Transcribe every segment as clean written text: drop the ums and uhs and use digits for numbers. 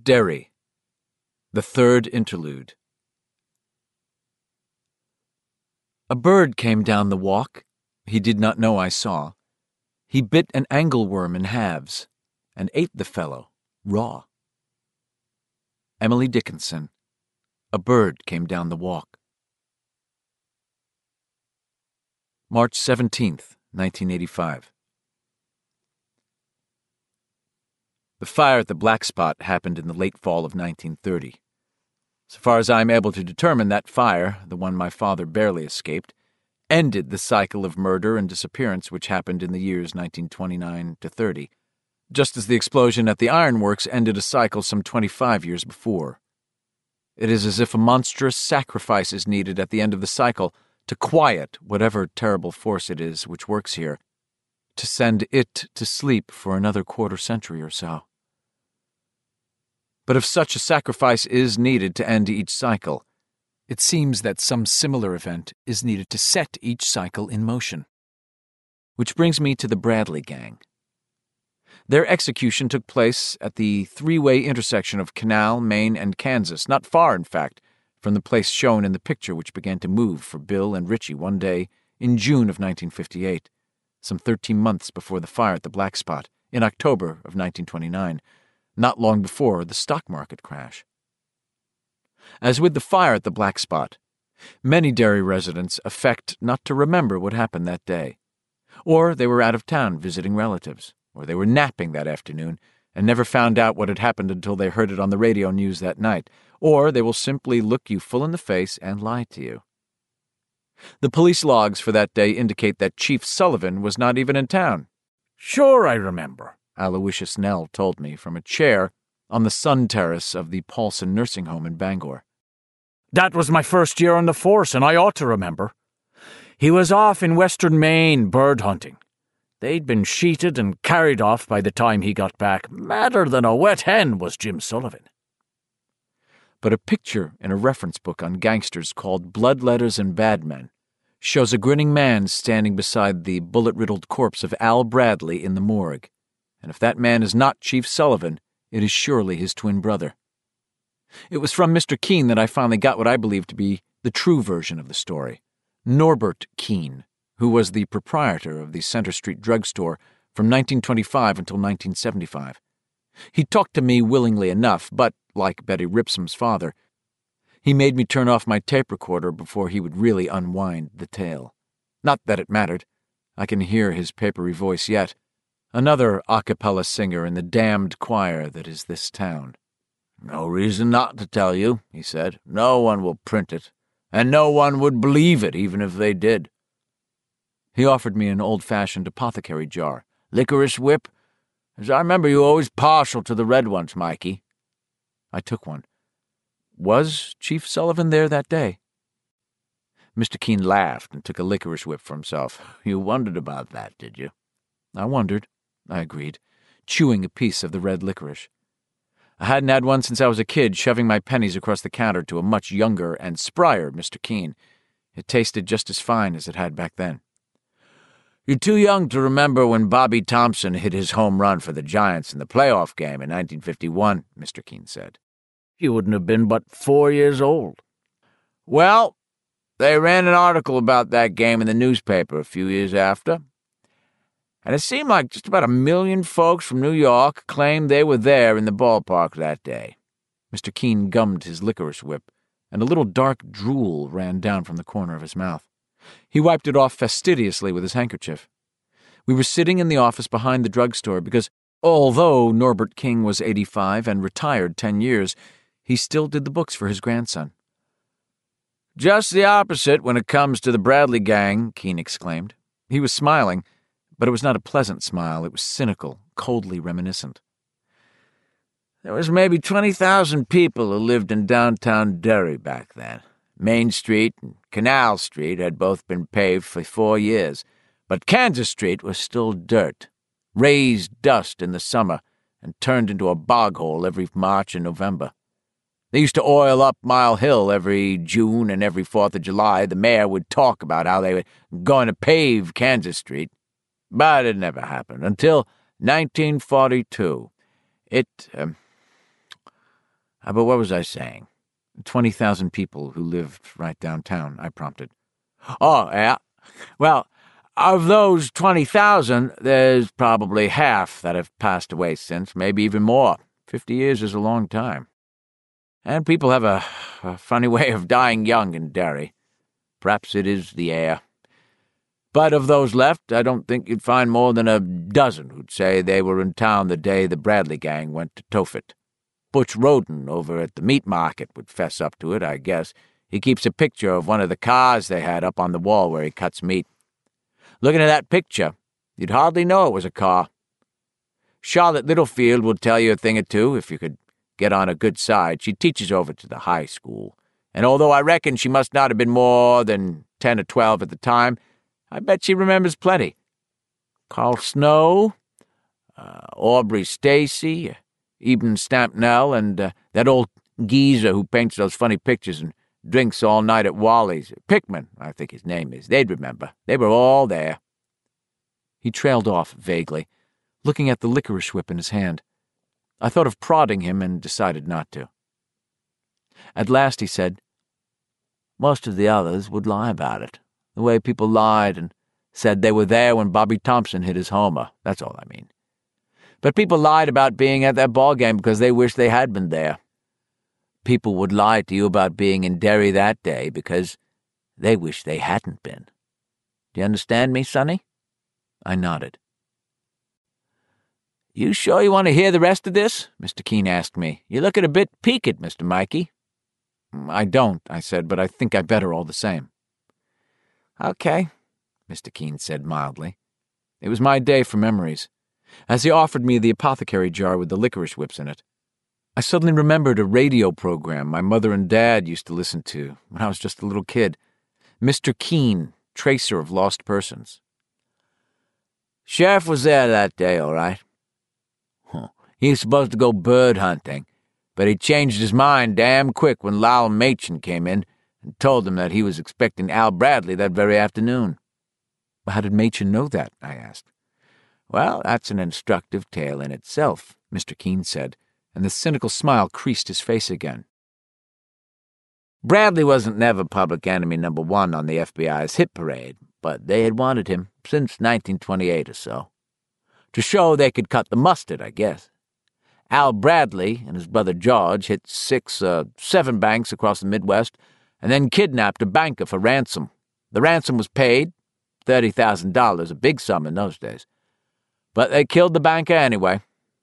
Derry. The Third Interlude. A bird came down the walk. He did not know I saw. He bit an angleworm in halves, and ate the fellow, raw. Emily Dickinson. A bird came down the walk. March 17th, 1985. The fire at the Black Spot happened in the late fall of 1930. So far as I am able to determine, that fire, the one my father barely escaped, ended the cycle of murder and disappearance which happened in the years 1929 to 30, just as the explosion at the ironworks ended a cycle some 25 years before. It is as if a monstrous sacrifice is needed at the end of the cycle to quiet whatever terrible force it is which works here, to send it to sleep for another quarter-century or so. But if such a sacrifice is needed to end each cycle, it seems that some similar event is needed to set each cycle in motion. Which brings me to the Bradley gang. Their execution took place at the three-way intersection of Canal, Maine, and Kansas, not far, in fact, from the place shown in the picture which began to move for Bill and Richie one day in June of 1958. Some 13 months before the fire at the Black Spot, in October of 1929, not long before the stock market crash. As with the fire at the Black Spot, many Derry residents affect not to remember what happened that day. Or they were out of town visiting relatives, or they were napping that afternoon and never found out what had happened until they heard it on the radio news that night, or they will simply look you full in the face and lie to you. The police logs for that day indicate that Chief Sullivan was not even in town. "Sure, I remember," Aloysius Nell told me from a chair on the sun terrace of the Paulson nursing home in Bangor. "That was my first year on the force, and I ought to remember. He was off in western Maine bird hunting. They'd been sheeted and carried off by the time he got back. Madder than a wet hen was Jim Sullivan." But a picture in a reference book on gangsters called Blood Letters and Bad Men shows a grinning man standing beside the bullet-riddled corpse of Al Bradley in the morgue. And if that man is not Chief Sullivan, it is surely his twin brother. It was from Mr. Keene that I finally got what I believe to be the true version of the story. Norbert Keene, who was the proprietor of the Center Street drugstore from 1925 until 1975. He talked to me willingly enough, but, like Betty Ripsom's father, he made me turn off my tape recorder before he would really unwind the tale. Not that it mattered. I can hear his papery voice yet. Another a cappella singer in the damned choir that is this town. "No reason not to tell you," he said. "No one will print it, and no one would believe it even if they did." He offered me an old-fashioned apothecary jar. "Licorice whip? As I remember, you were always partial to the red ones, Mikey." I took one. Was Chief Sullivan there that day? Mr. Keene laughed and took a licorice whip for himself. "You wondered about that, did you?" "I wondered," I agreed, chewing a piece of the red licorice. I hadn't had one since I was a kid, shoving my pennies across the counter to a much younger and sprier Mr. Keene. It tasted just as fine as it had back then. "You're too young to remember when Bobby Thompson hit his home run for the Giants in the playoff game in 1951, Mr. Keene said. "You wouldn't have been but 4 years old." "Well, they ran an article about that game in the newspaper a few years after, and it seemed like just about 1 million folks from New York claimed they were there in the ballpark that day." Mr. Keene gummed his licorice whip, and a little dark drool ran down from the corner of his mouth. He wiped it off fastidiously with his handkerchief. We were sitting in the office behind the drugstore because, although Norbert King was 85 and retired 10 years, he still did the books for his grandson. "Just the opposite when it comes to the Bradley gang," Keene exclaimed. He was smiling, but it was not a pleasant smile. It was cynical, coldly reminiscent. "There was maybe 20,000 people who lived in downtown Derry back then. Main Street and Canal Street had both been paved for 4 years, but Kansas Street was still dirt, raised dust in the summer, and turned into a bog hole every March and November. They used to oil up Mile Hill every June, and every 4th of July the mayor would talk about how they were going to pave Kansas Street. But it never happened until 1942. But what was I saying? 20,000 people who lived right downtown, I prompted. Oh, yeah. Well, of those 20,000, there's probably half that have passed away since, maybe even more. 50 years is a long time. And people have a funny way of dying young in Derry. Perhaps it is the air. But of those left, I don't think you'd find more than a dozen who'd say they were in town the day the Bradley gang went to Tophet. Butch Roden over at the meat market would fess up to it, I guess. He keeps a picture of one of the cars they had up on the wall where he cuts meat. Looking at that picture, you'd hardly know it was a car. Charlotte Littlefield will tell you a thing or two if you could get on a good side. She teaches over to the high school, and although I reckon she must not have been more than 10 or 12 at the time, I bet she remembers plenty. Carl Snow, Aubrey Stacy, Eben Stampnell, and that old geezer who paints those funny pictures and drinks all night at Wally's. Pickman, I think his name is. They'd remember. They were all there. He trailed off vaguely, looking at the licorice whip in his hand. I thought of prodding him and decided not to. At last he said, "Most of the others would lie about it, the way people lied and said they were there when Bobby Thompson hit his homer. That's all I mean. But people lied about being at that ball game because they wished they had been there. People would lie to you about being in Derry that day because they wish they hadn't been. Do you understand me, Sonny?" I nodded. "You sure you want to hear the rest of this?" Mr. Keene asked me. "You're looking a bit peaked, Mr. Mikey." "I don't," I said, "but I think I better all the same." "Okay," Mr. Keene said mildly. It was my day for memories. As he offered me the apothecary jar with the licorice whips in it, I suddenly remembered a radio program my mother and Dad used to listen to when I was just a little kid. Mr. Keene, Tracer of Lost Persons. "Sheriff was there that day, all right. He was supposed to go bird hunting, but he changed his mind damn quick when Lowell Machen came in and told him that he was expecting Al Bradley that very afternoon." "How did Machen know that?" I asked. "Well, that's an instructive tale in itself," Mr. Keene said, and the cynical smile creased his face again. "Bradley wasn't never public enemy number one on the FBI's hit parade, but they had wanted him since 1928 or so. To show they could cut the mustard, I guess. Al Bradley and his brother George hit 6 or 7 banks across the Midwest and then kidnapped a banker for ransom. The ransom was paid, $30,000, a big sum in those days. But they killed the banker anyway.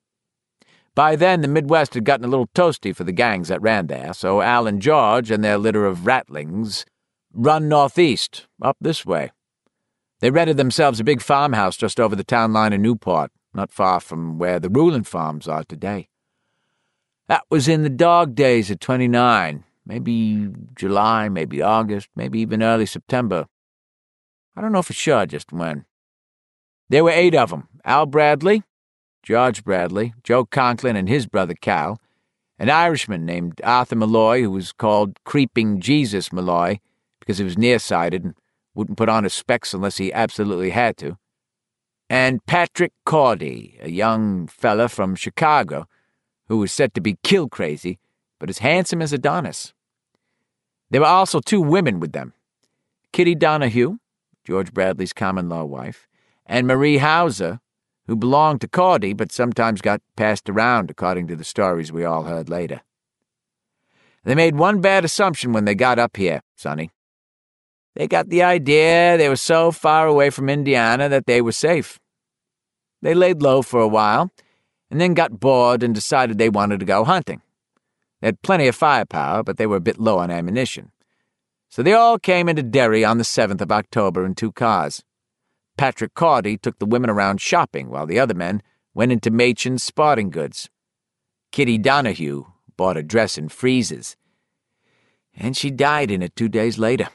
By then, the Midwest had gotten a little toasty for the gangs that ran there, so Al and George and their litter of ratlings run northeast, up this way. They rented themselves a big farmhouse just over the town line in Newport, not far from where the Rulin farms are today. That was in the dog days of 29, maybe July, maybe August, maybe even early September. I don't know for sure just when. There were 8 of them: Al Bradley, George Bradley, Joe Conklin and his brother Cal, an Irishman named Arthur Malloy who was called Creeping Jesus Malloy because he was nearsighted and wouldn't put on his specs unless he absolutely had to, and Patrick Cordy, a young fella from Chicago who was said to be kill-crazy but as handsome as Adonis. There were also 2 women with them, Kitty Donahue, George Bradley's common-law wife, and Marie Hauser, who belonged to Cordy but sometimes got passed around according to the stories we all heard later. They made one bad assumption when they got up here, Sonny. They got the idea they were so far away from Indiana that they were safe. They laid low for a while, and then got bored and decided they wanted to go hunting. They had plenty of firepower, but they were a bit low on ammunition. So they all came into Derry on the 7th of October in 2 cars. Patrick Cordy took the women around shopping while the other men went into Machen's sporting goods. Kitty Donahue bought a dress in Freeze's, and she died in it 2 days later.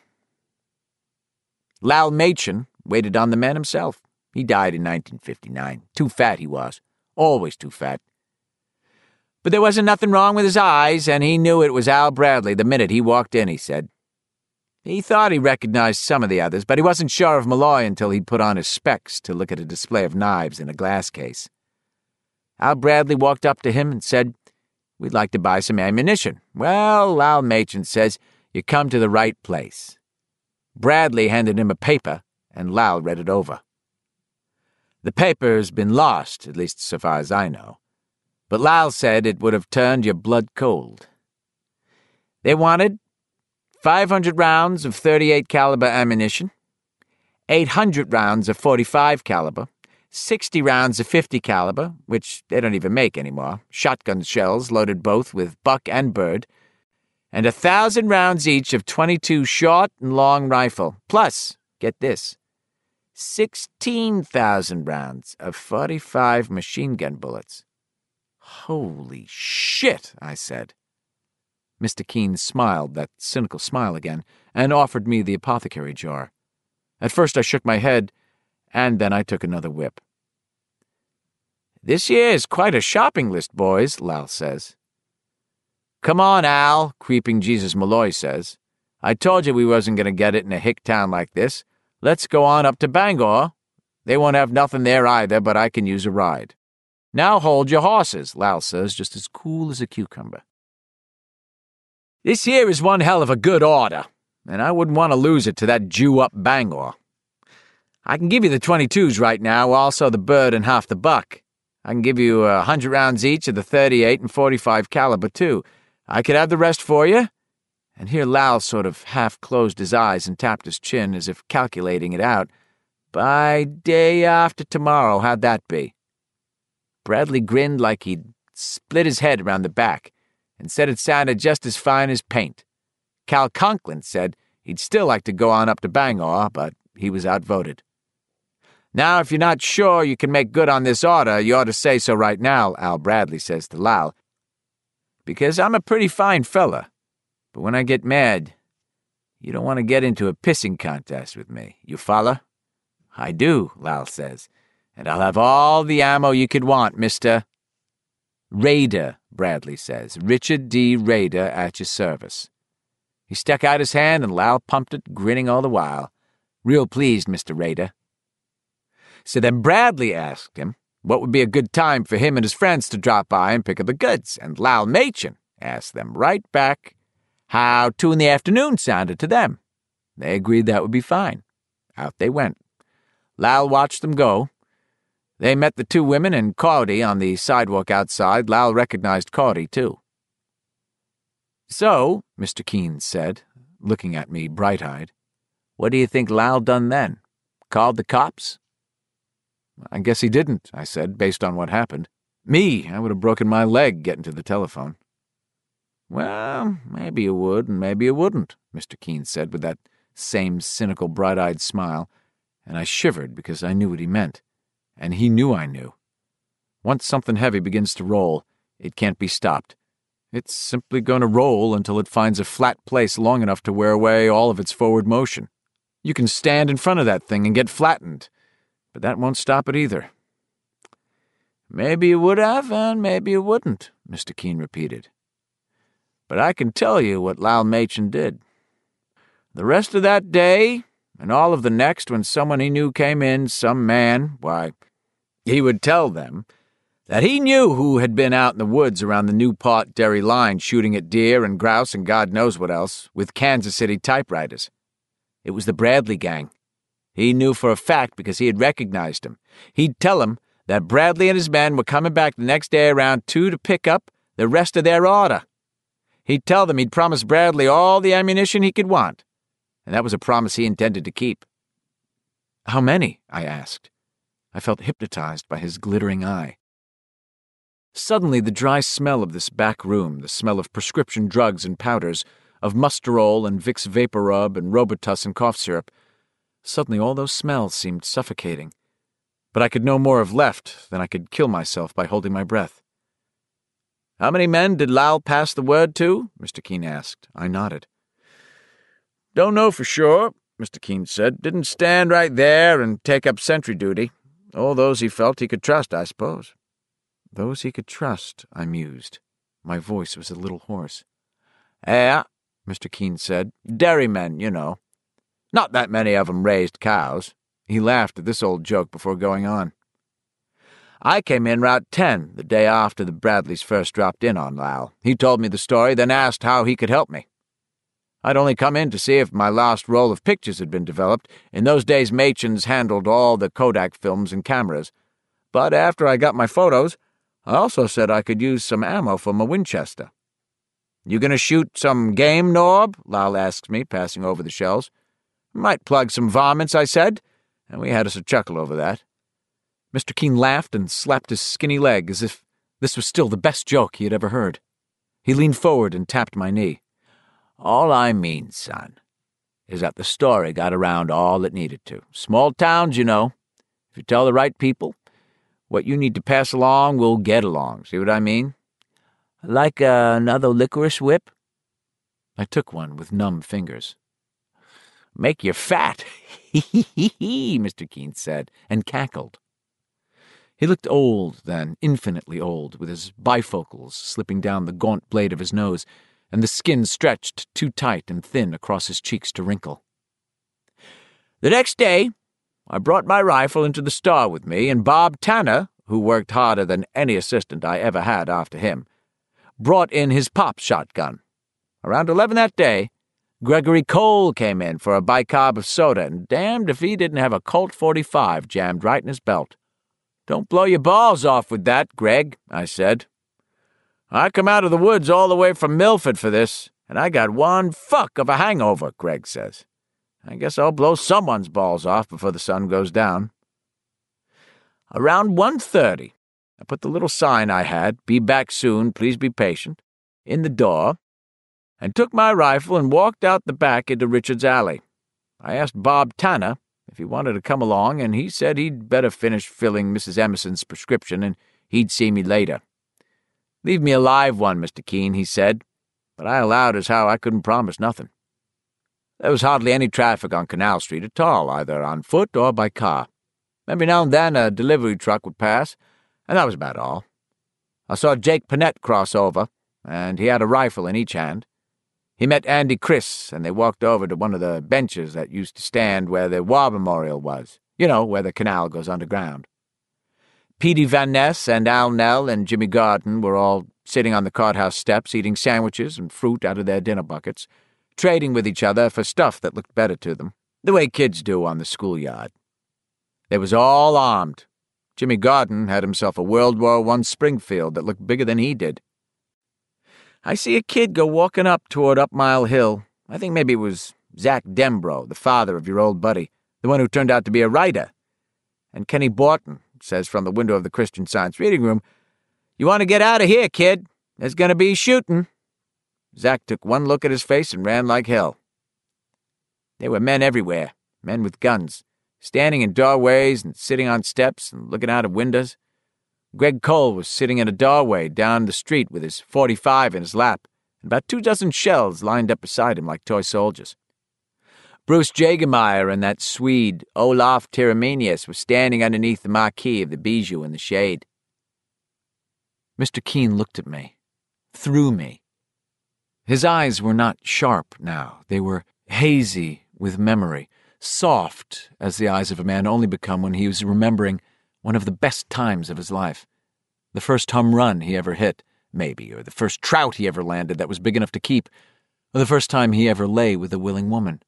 Lal Machen waited on the men himself. He died in 1959. Too fat he was. Always too fat. But there wasn't nothing wrong with his eyes, and he knew it was Al Bradley the minute he walked in, he said. He thought he recognized some of the others, but he wasn't sure of Malloy until he'd put on his specs to look at a display of knives in a glass case. Al Bradley walked up to him and said, We'd like to buy some ammunition. Well, Lal Machin says you come to the right place. Bradley handed him a paper, and Lal read it over. The paper's been lost, at least so far as I know. But Lal said it would have turned your blood cold. They wanted 500 rounds of .38 caliber ammunition, 800 rounds of .45 caliber, 60 rounds of .50 caliber, which they don't even make anymore, shotgun shells loaded both with buck and bird, and 1,000 rounds each of .22 short and long rifle, plus, get this, 16,000 rounds of .45 machine gun bullets. Holy shit, I said. Mr. Keene smiled, that cynical smile again, and offered me the apothecary jar. At first I shook my head, and then I took another whip. This year is quite a shopping list, boys, Lal says. Come on, Al, Creeping Jesus Malloy says. I told you we wasn't going to get it in a hick town like this. Let's go on up to Bangor. They won't have nothing there either, but I can use a ride. Now hold your horses, Lal says, just as cool as a cucumber. This here is one hell of a good order, and I wouldn't want to lose it to that Jew up Bangor. I can give you the 22s right now, also the bird and half the buck. I can give you 100 rounds each of the .38 and .45 caliber, too. I could have the rest for you. And here Lal sort of half closed his eyes and tapped his chin as if calculating it out. By day after tomorrow, how'd that be? Bradley grinned like he'd split his head around the back and said it sounded just as fine as paint. Cal Conklin said he'd still like to go on up to Bangor, but he was outvoted. Now, if you're not sure you can make good on this order, you ought to say so right now, Al Bradley says to Lal, because I'm a pretty fine fella, but when I get mad, you don't want to get into a pissing contest with me. You follow? I do, Lal says, and I'll have all the ammo you could want, Mr. Raider, Bradley says. Richard D. Raider at your service. He stuck out his hand, and Lal pumped it, grinning all the while. Real pleased, Mr. Raider. So then Bradley asked him what would be a good time for him and his friends to drop by and pick up the goods, and Lal Machin asked them right back how 2 in the afternoon sounded to them. They agreed that would be fine. Out they went. Lal watched them go. They met the 2 women and Cordy on the sidewalk outside. Lal recognized Cordy, too. So, Mr. Keene said, looking at me bright-eyed, what do you think Lal done then? Called the cops? I guess he didn't, I said, based on what happened. Me, I would have broken my leg getting to the telephone. Well, maybe you would and maybe you wouldn't, Mr. Keene said with that same cynical, bright-eyed smile, and I shivered because I knew what he meant, and he knew I knew. Once something heavy begins to roll, it can't be stopped. It's simply going to roll until it finds a flat place long enough to wear away all of its forward motion. You can stand in front of that thing and get flattened, but that won't stop it either. Maybe you would have, and maybe you wouldn't, Mr. Keene repeated. But I can tell you what Lal Machin did. The rest of that day, and all of the next, when someone he knew came in, some man, why, he would tell them that he knew who had been out in the woods around the Newport Dairy line shooting at deer and grouse and God knows what else, with Kansas City typewriters. It was the Bradley gang. He knew for a fact because he had recognized him. He'd tell him that Bradley and his men were coming back the next day around 2 to pick up the rest of their order. He'd tell them he'd promised Bradley all the ammunition he could want, and that was a promise he intended to keep. How many? I asked. I felt hypnotized by his glittering eye. Suddenly the dry smell of this back room, the smell of prescription drugs and powders, of Musterol and Vicks Vaporub and Robitussin and cough syrup, suddenly all those smells seemed suffocating. But I could no more have left than I could kill myself by holding my breath. How many men did Lal pass the word to? Mr. Keene asked. I nodded. Don't know for sure, Mr. Keene said. Didn't stand right there and take up sentry duty. All those he felt he could trust, I suppose. Those he could trust, I mused. My voice was a little hoarse. Yeah, Mr. Keene said. Dairymen, you know. Not that many of 'em raised cows. He laughed at this old joke before going on. I came in Route 10, the day after the Bradleys first dropped in on Lal. He told me the story, then asked how he could help me. I'd only come in to see if my last roll of pictures had been developed. In those days, Machins handled all the Kodak films and cameras. But after I got my photos, I also said I could use some ammo for my Winchester. "You gonna shoot some game, Norb?" Lal asked me, passing over the shells. "Might plug some varmints," I said, and we had us a chuckle over that. Mr. Keene laughed and slapped his skinny leg as if this was still the best joke he had ever heard. He leaned forward and tapped my knee. "All I mean, son, is that the story got around all it needed to. Small towns, you know. If you tell the right people, what you need to pass along will get along. See what I mean? Like another licorice whip?" I took one with numb fingers. "Make you fat," Mr. Keene said, and cackled. He looked old then, infinitely old, with his bifocals slipping down the gaunt blade of his nose, and the skin stretched too tight and thin across his cheeks to wrinkle. "The next day, I brought my rifle into the Star with me, and Bob Tanner, who worked harder than any assistant I ever had after him, brought in his pop shotgun. Around 11 that day, Gregory Cole came in for a bicarb of soda, and damned if he didn't have a Colt 45 jammed right in his belt. 'Don't blow your balls off with that, Greg,' I said. 'I come out of the woods all the way from Milford for this, and I got one fuck of a hangover,' Greg says. 'I guess I'll blow someone's balls off before the sun goes down.' Around 1:30, I put the little sign I had, 'Be back soon, please be patient,' in the door, and took my rifle and walked out the back into Richard's alley. I asked Bob Tanner if he wanted to come along, and he said he'd better finish filling Mrs. Emerson's prescription, and he'd see me later. 'Leave me a live one, Mr. Keene,' he said, but I allowed as how I couldn't promise nothing. There was hardly any traffic on Canal Street at all, either on foot or by car. Every now and then a delivery truck would pass, and that was about all. I saw Jake Panett cross over, and he had a rifle in each hand. He met Andy Chris, and they walked over to one of the benches that used to stand where the War Memorial was, you know, where the canal goes underground. Petey Van Ness and Al Nell and Jimmy Garden were all sitting on the courthouse steps eating sandwiches and fruit out of their dinner buckets, trading with each other for stuff that looked better to them, the way kids do on the schoolyard. They was all armed. Jimmy Garden had himself a World War I Springfield that looked bigger than he did. I see a kid go walking up toward Up Mile Hill. I think maybe it was Zach Dembro, the father of your old buddy, the one who turned out to be a writer. And Kenny Borton says from the window of the Christian Science reading room, "You want to get out of here, kid. There's going to be shooting." Zach took one look at his face and ran like hell. There were men everywhere, men with guns, standing in doorways and sitting on steps and looking out of windows. Greg Cole was sitting in a doorway down the street with his 45 in his lap, and about 24 shells lined up beside him like toy soldiers. Bruce Jagermeyer and that Swede, Olaf Tiramenius, were standing underneath the marquee of the Bijou in the shade. Mr. Keene looked at me, through me. His eyes were not sharp now. They were hazy with memory, soft as the eyes of a man only become when he was remembering one of the best times of his life. The first home run he ever hit, maybe, or the first trout he ever landed that was big enough to keep, or the first time he ever lay with a willing woman.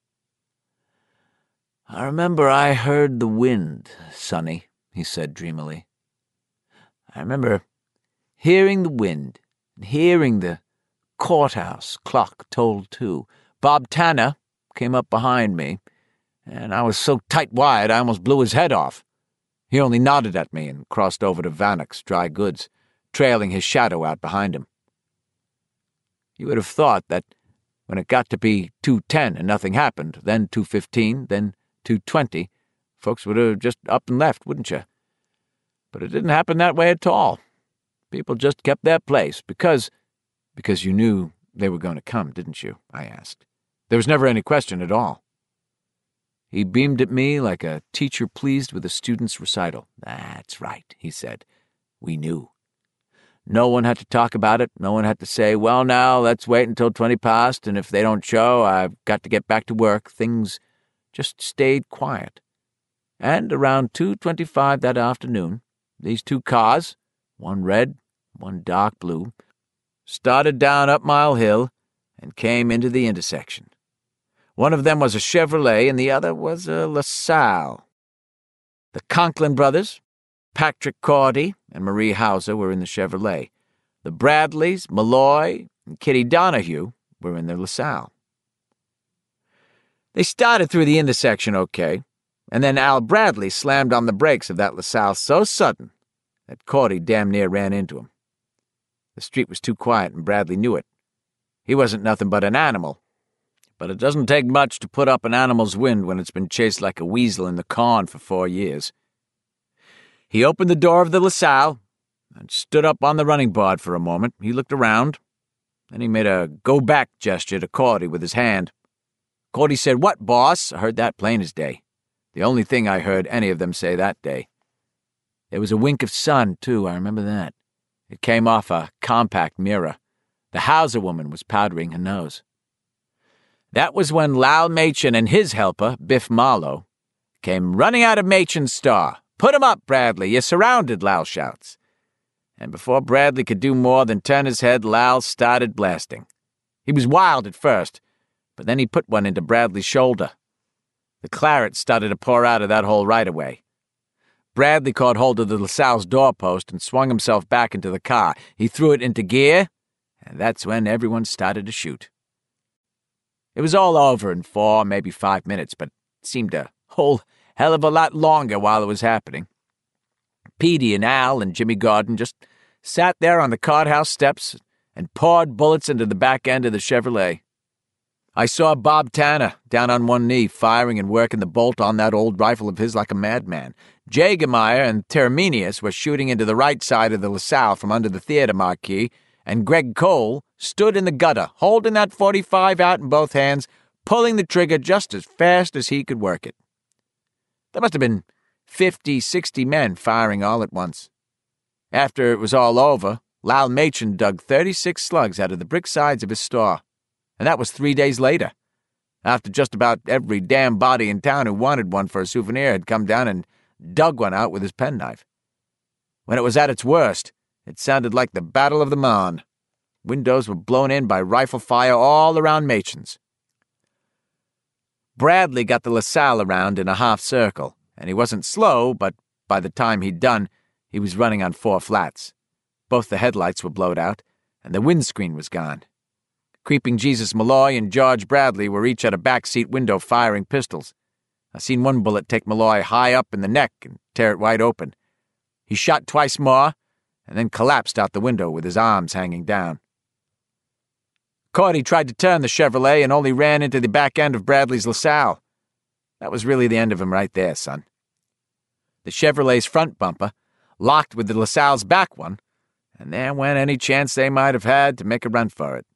"I remember I heard the wind, Sonny," he said dreamily. "I remember hearing the wind, and hearing the courthouse clock toll 2. Bob Tanner came up behind me, and I was so tight-wide I almost blew his head off. He only nodded at me and crossed over to Vannock's Dry Goods, trailing his shadow out behind him. You would have thought that when it got to be 2:10 and nothing happened, then 2:15, then 2:20, folks would have just up and left, wouldn't you? But it didn't happen that way at all. People just kept their place because you knew they were going to come, didn't you?" I asked. There was never any question at all. He beamed at me like a teacher pleased with a student's recital. "That's right," he said. "We knew. No one had to talk about it. No one had to say, 'Well, now, let's wait until 20 past, and if they don't show, I've got to get back to work.' Things just stayed quiet. And around 2:25 that afternoon, these two cars, one red, one dark blue, started down Up Mile Hill and came into the intersection. One of them was a Chevrolet and the other was a LaSalle. The Conklin brothers, Patrick Cordy and Marie Hauser, were in the Chevrolet. The Bradleys, Malloy, and Kitty Donahue were in their LaSalle. They started through the intersection okay, and then Al Bradley slammed on the brakes of that LaSalle so sudden that Cordy damn near ran into him. The street was too quiet, and Bradley knew it. He wasn't nothing but an animal, but it doesn't take much to put up an animal's wind when it's been chased like a weasel in the corn for 4 years. He opened the door of the LaSalle and stood up on the running board for a moment. He looked around, then he made a go-back gesture to Cordy with his hand. Cordy said, "What, boss?" I heard that plain as day. The only thing I heard any of them say that day. There was a wink of sun, too, I remember that. It came off a compact mirror. The Hauser woman was powdering her nose. That was when Lal Machin and his helper, Biff Marlowe, came running out of Machin's store. "Put him up, Bradley, you're surrounded," Lal shouts. And before Bradley could do more than turn his head, Lal started blasting. He was wild at first, but then he put one into Bradley's shoulder. The claret started to pour out of that hole right away. Bradley caught hold of the LaSalle's doorpost and swung himself back into the car. He threw it into gear, and that's when everyone started to shoot. It was all over in 4, maybe 5 minutes, but it seemed a whole hell of a lot longer while it was happening. Petey and Al and Jimmy Gordon just sat there on the courthouse steps and poured bullets into the back end of the Chevrolet. I saw Bob Tanner down on one knee, firing and working the bolt on that old rifle of his like a madman. Jagermeyer and Terminius were shooting into the right side of the LaSalle from under the theater marquee, and Greg Cole stood in the gutter, holding that .45 out in both hands, pulling the trigger just as fast as he could work it. There must have been 50, 60 men firing all at once. After it was all over, Lal Machin dug 36 slugs out of the brick sides of his store. And that was 3 days later, after just about every damn body in town who wanted one for a souvenir had come down and dug one out with his penknife. When it was at its worst, it sounded like the Battle of the Marne. Windows were blown in by rifle fire all around Machin's. Bradley got the LaSalle around in a half circle, and he wasn't slow, but by the time he'd done, he was running on 4 flats. Both the headlights were blowed out, and the windscreen was gone. Creeping Jesus Malloy and George Bradley were each at a backseat window firing pistols. I seen one bullet take Malloy high up in the neck and tear it wide open. He shot twice more, and then collapsed out the window with his arms hanging down. Cordy tried to turn the Chevrolet and only ran into the back end of Bradley's LaSalle. That was really the end of him right there, son. The Chevrolet's front bumper locked with the LaSalle's back one, and there went any chance they might have had to make a run for it.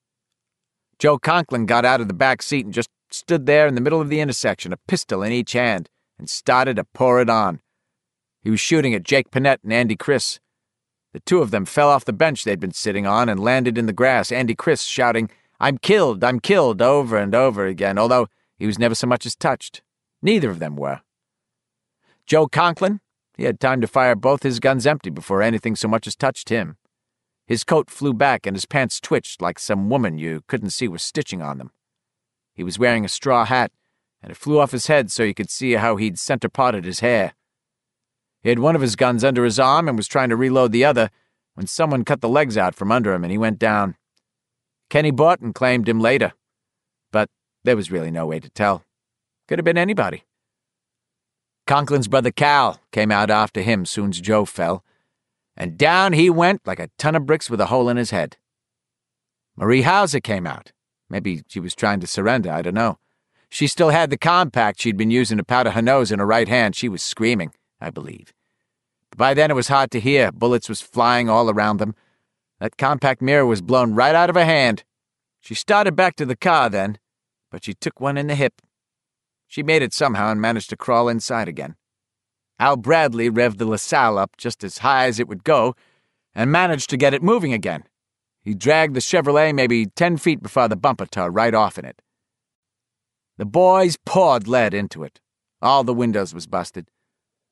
Joe Conklin got out of the back seat and just stood there in the middle of the intersection, a pistol in each hand, and started to pour it on. He was shooting at Jake Panett and Andy Chris. The two of them fell off the bench they'd been sitting on and landed in the grass, Andy Chris shouting, I'm killed, over and over again, although he was never so much as touched. Neither of them were. Joe Conklin, he had time to fire both his guns empty before anything so much as touched him. His coat flew back and his pants twitched like some woman you couldn't see was stitching on them. He was wearing a straw hat, and it flew off his head so you could see how he'd center-parted his hair. He had one of his guns under his arm and was trying to reload the other when someone cut the legs out from under him and he went down. Kenny Borton claimed him later, but there was really no way to tell. Could have been anybody. Conklin's brother Cal came out after him soon as Joe fell, and down he went like a ton of bricks with a hole in his head. Marie Hauser came out. Maybe she was trying to surrender, I don't know. She still had the compact she'd been using to powder her nose in her right hand. She was screaming, I believe. But by then it was hard to hear. Bullets was flying all around them. That compact mirror was blown right out of her hand. She started back to the car then, but she took one in the hip. She made it somehow and managed to crawl inside again. Al Bradley revved the LaSalle up just as high as it would go and managed to get it moving again. He dragged the Chevrolet maybe 10 feet before the bumper tore right off in it. The boys poured lead into it. All the windows was busted.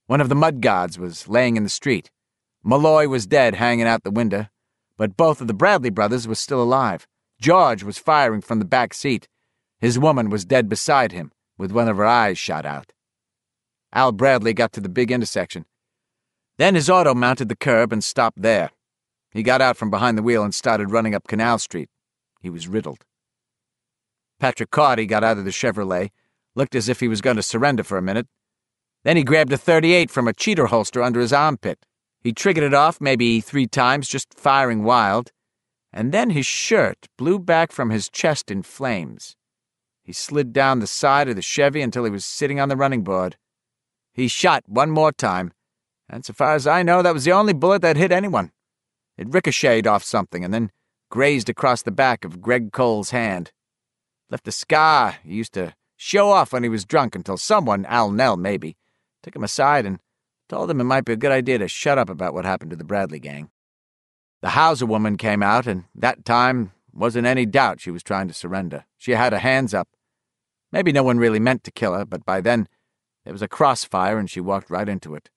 One of the mud guards was laying in the street. Malloy was dead, hanging out the window, but both of the Bradley brothers were still alive. George was firing from the back seat. His woman was dead beside him, with one of her eyes shot out. Al Bradley got to the big intersection. Then his auto mounted the curb and stopped there. He got out from behind the wheel and started running up Canal Street. He was riddled. Patrick Carty got out of the Chevrolet, looked as if he was going to surrender for a minute. Then he grabbed a .38 from a cheater holster under his armpit. He triggered it off maybe 3 times, just firing wild, and then his shirt blew back from his chest in flames. He slid down the side of the Chevy until he was sitting on the running board. He shot one more time, and so far as I know, that was the only bullet that hit anyone. It ricocheted off something and then grazed across the back of Greg Cole's hand. Left a scar he used to show off when he was drunk until someone, Al Nell maybe, took him aside and told him it might be a good idea to shut up about what happened to the Bradley gang. The Hauser woman came out, and that time wasn't any doubt she was trying to surrender. She had her hands up. Maybe no one really meant to kill her, but by then there was a crossfire and she walked right into it.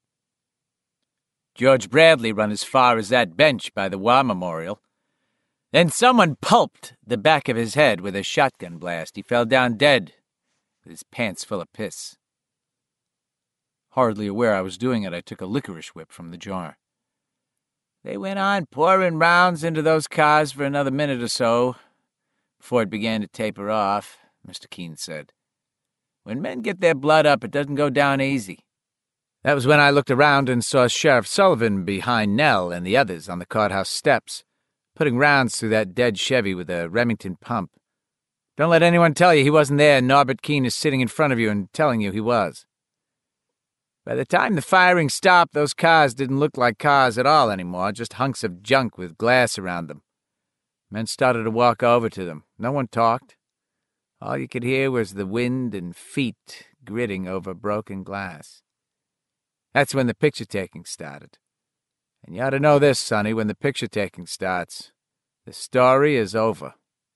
George Bradley run as far as that bench by the War Memorial. Then someone pulped the back of his head with a shotgun blast. He fell down dead, with his pants full of piss. Hardly aware I was doing it, I took a licorice whip from the jar. They went on pouring rounds into those cars for another minute or so, before it began to taper off, Mr. Keene said. When men get their blood up, it doesn't go down easy. That was when I looked around and saw Sheriff Sullivan behind Nell and the others on the courthouse steps, putting rounds through that dead Chevy with a Remington pump. Don't let anyone tell you he wasn't there and Norbert Keene is sitting in front of you and telling you he was. By the time the firing stopped, those cars didn't look like cars at all anymore, just hunks of junk with glass around them. Men started to walk over to them. No one talked. All you could hear was the wind and feet gritting over broken glass. That's when the picture-taking started. And you ought to know this, Sonny, when the picture-taking starts, the story is over.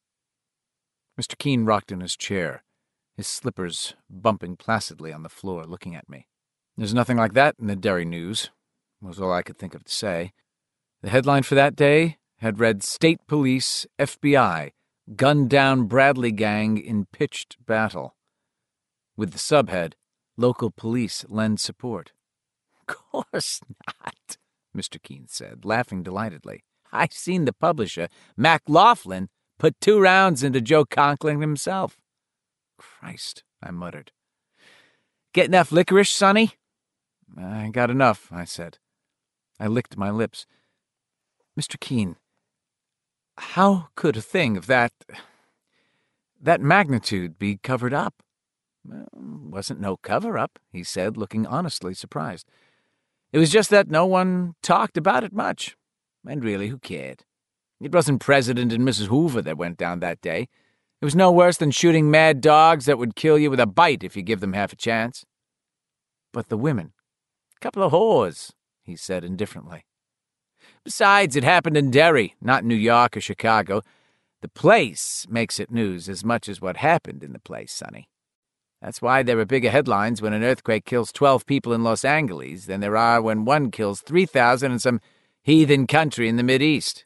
Mr. Keene rocked in his chair, his slippers bumping placidly on the floor, looking at me. There's nothing like that in the Derry News, was all I could think of to say. The headline for that day had read, State Police, FBI, gunned down Bradley gang in pitched battle, with the subhead, Local Police lend support. Of course not, Mr. Keene said, laughing delightedly. I've seen the publisher, Mac Laughlin, put 2 rounds into Joe Conklin himself. Christ, I muttered. Get enough licorice, Sonny? I got enough, I said. I licked my lips. Mr. Keene, how could a thing of that magnitude be covered up? Well, wasn't no cover-up, he said, looking honestly surprised. It was just that no one talked about it much. And really, who cared? It wasn't President and Mrs. Hoover that went down that day. It was no worse than shooting mad dogs that would kill you with a bite if you give them half a chance. But the women, couple of whores, he said indifferently. Besides, it happened in Derry, not New York or Chicago. The place makes it news as much as what happened in the place, Sonny. That's why there are bigger headlines when an earthquake kills 12 people in Los Angeles than there are when one kills 3,000 in some heathen country in the Mideast.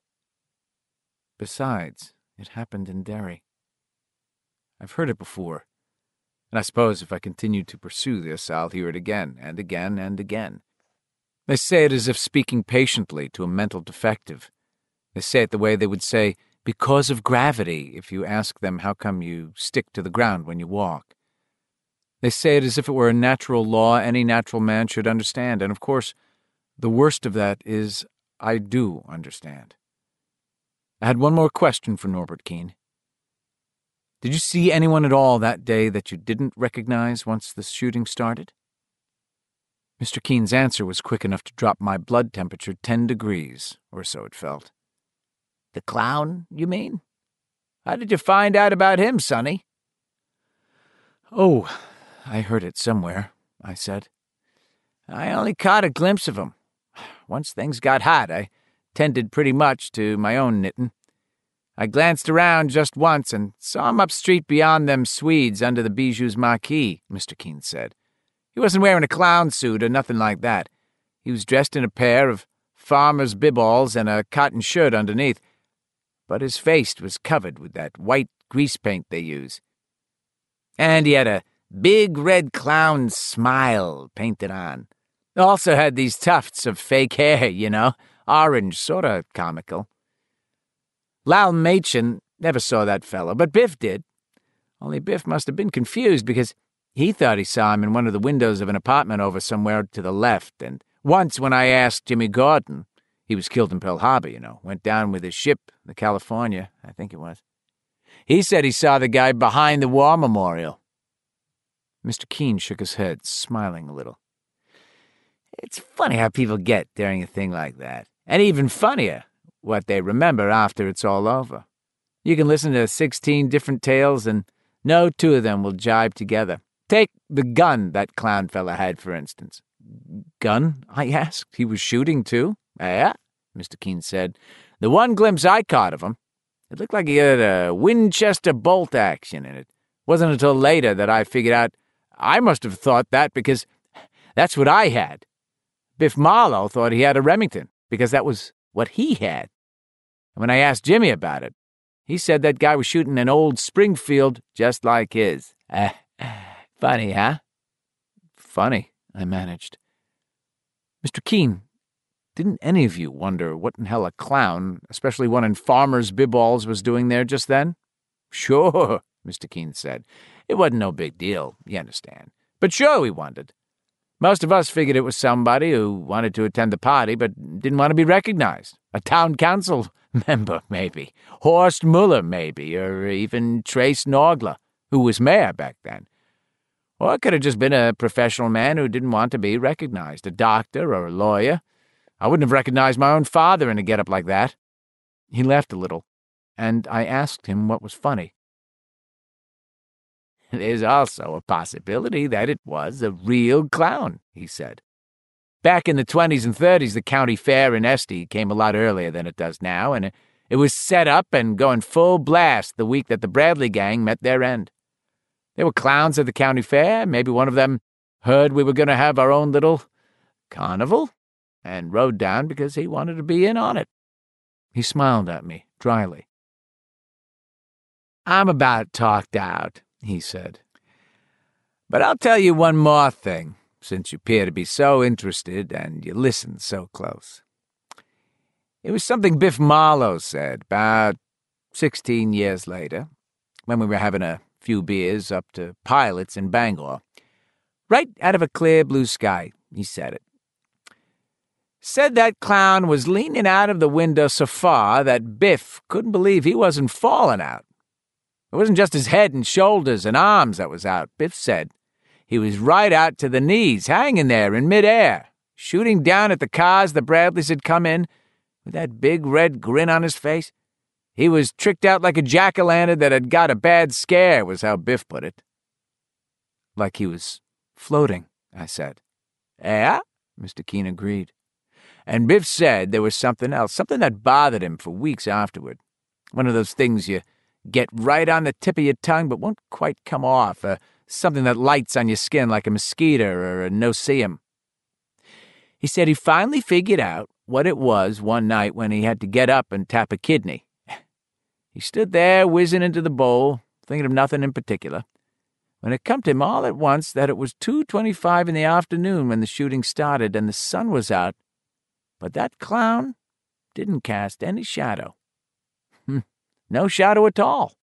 Besides, it happened in Derry. I've heard it before, and I suppose if I continue to pursue this, I'll hear it again and again and again. They say it as if speaking patiently to a mental defective. They say it the way they would say, because of gravity, if you ask them how come you stick to the ground when you walk. They say it as if it were a natural law any natural man should understand, and of course, the worst of that is I do understand. I had one more question for Norbert Keene. Did you see anyone at all that day that you didn't recognize once the shooting started? Mr. Keene's answer was quick enough to drop my blood temperature 10 degrees, or so it felt. The clown, you mean? How did you find out about him, Sonny? Oh, I heard it somewhere, I said. I only caught a glimpse of him. Once things got hot, I tended pretty much to my own knitting. I glanced around just once and saw him up street beyond them Swedes under the Bijou's marquee, Mr. Keene said. He wasn't wearing a clown suit or nothing like that. He was dressed in a pair of farmer's biballs and a cotton shirt underneath, but his face was covered with that white grease paint they use. And he had a big red clown smile painted on. Also had these tufts of fake hair, orange, sort of comical. Lal Machin never saw that fellow, but Biff did. Only Biff must have been confused because he thought he saw him in one of the windows of an apartment over somewhere to the left, and once when I asked Jimmy Gordon, he was killed in Pearl Harbor, went down with his ship, the California, I think it was. He said he saw the guy behind the war memorial. Mr. Keene shook his head, smiling a little. It's funny how people get during a thing like that, and even funnier what they remember after it's all over. You can listen to 16 different tales, and no two of them will jibe together. Take the gun that clown fella had, for instance. Gun? I asked. He was shooting, too? Yeah, Mr. Keene said. The one glimpse I caught of him, it looked like he had a Winchester bolt action in it. Wasn't until later that I figured out I must have thought that because that's what I had. Biff Marlowe thought he had a Remington because that was what he had. And when I asked Jimmy about it, he said that guy was shooting an old Springfield just like his. Funny, huh? Funny, I managed. Mr. Keene, didn't any of you wonder what in hell a clown, especially one in farmer's biballs, was doing there just then? Sure, Mr. Keene said. It wasn't no big deal, you understand. But sure we wondered. Most of us figured it was somebody who wanted to attend the party but didn't want to be recognized. A town council member, maybe. Horst Muller, maybe. Or even Trace Nogler, who was mayor back then. Or it could have just been a professional man who didn't want to be recognized. A doctor or a lawyer. I wouldn't have recognized my own father in a getup like that. He laughed a little, and I asked him what was funny. There's also a possibility that it was a real clown, he said. Back in the 20s and 30s, the county fair in Estey came a lot earlier than it does now, and it was set up and going full blast the week that the Bradley gang met their end. There were clowns at the county fair. Maybe one of them heard we were going to have our own little carnival and rode down because he wanted to be in on it. He smiled at me dryly. I'm about talked out, he said. But I'll tell you one more thing, since you appear to be so interested and you listen so close. It was something Biff Marlowe said about 16 years later, when we were having a few beers up to Pilots in Bangor. Right out of a clear blue sky, he said it. Said that clown was leaning out of the window so far that Biff couldn't believe he wasn't falling out. It wasn't just his head and shoulders and arms that was out, Biff said. He was right out to the knees, hanging there in midair, shooting down at the cars the Bradleys had come in, with that big red grin on his face. He was tricked out like a jack-o'-lantern that had got a bad scare, was how Biff put it. Like he was floating, I said. Yeah, Mr. Keene agreed. And Biff said there was something else, something that bothered him for weeks afterward. One of those things you get right on the tip of your tongue but won't quite come off, something that lights on your skin like a mosquito or a no-see-em. He said he finally figured out what it was one night when he had to get up and tap a kidney. He stood there whizzing into the bowl, thinking of nothing in particular, when it come to him all at once that it was 2:25 in the afternoon when the shooting started and the sun was out, but that clown didn't cast any shadow. No shadow at all.